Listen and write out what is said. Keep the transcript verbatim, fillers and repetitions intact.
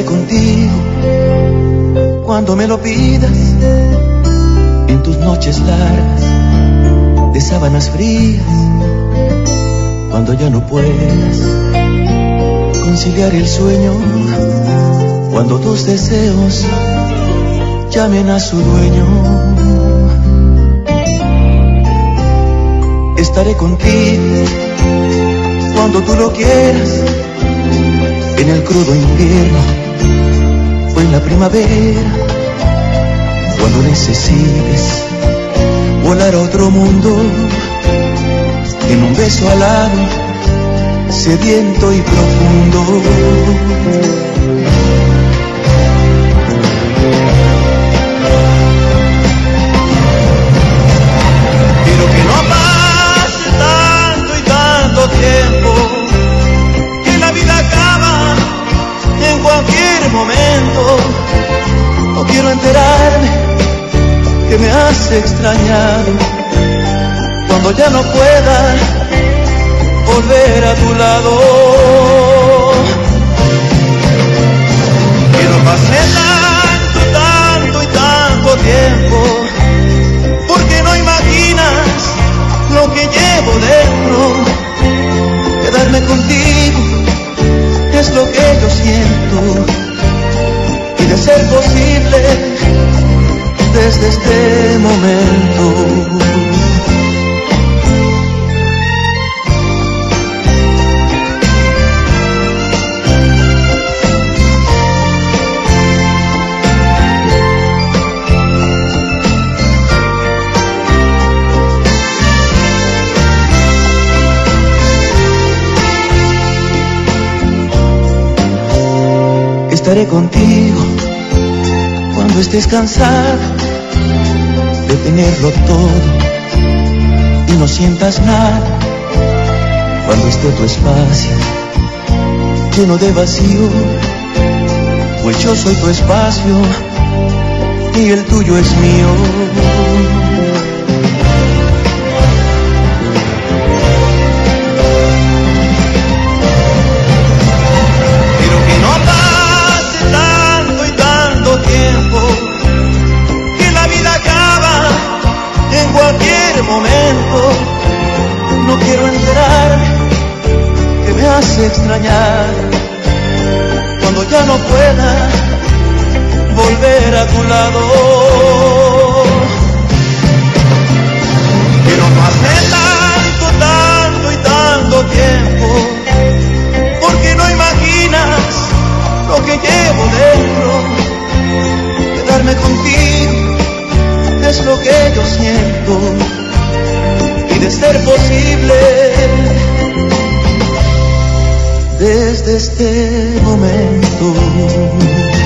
contigo cuando me lo pidas, en tus noches largas de sábanas frías, cuando ya no puedas conciliar el sueño, cuando tus deseos llamen a su dueño. Estaré contigo cuando tú lo quieras, en el crudo invierno o en la primavera, cuando necesites volar a otro mundo, en un beso alado, sediento y profundo. Quiero que no pase tanto y tanto tiempo, que la vida acaba en cualquier momento. No quiero enterarme que me has extrañado, cuando ya no pueda volver a tu lado. Que no pase tanto, tanto y tanto tiempo, porque no imaginas lo que llevo dentro. Quedarme contigo es lo que yo siento, y de ser posible desde este momento. Estaré contigo cuando estés cansada de tenerlo todo y no sientas nada, cuando esté tu espacio lleno de vacío, pues yo soy tu espacio y el tuyo es mío. Momento, no quiero enterarme que me hace extrañar, cuando ya no pueda volver a tu lado. Que no pase tanto, tanto y tanto tiempo, porque no imaginas lo que llevo dentro. Quedarme contigo es lo que yo siento, y de ser posible desde este momento.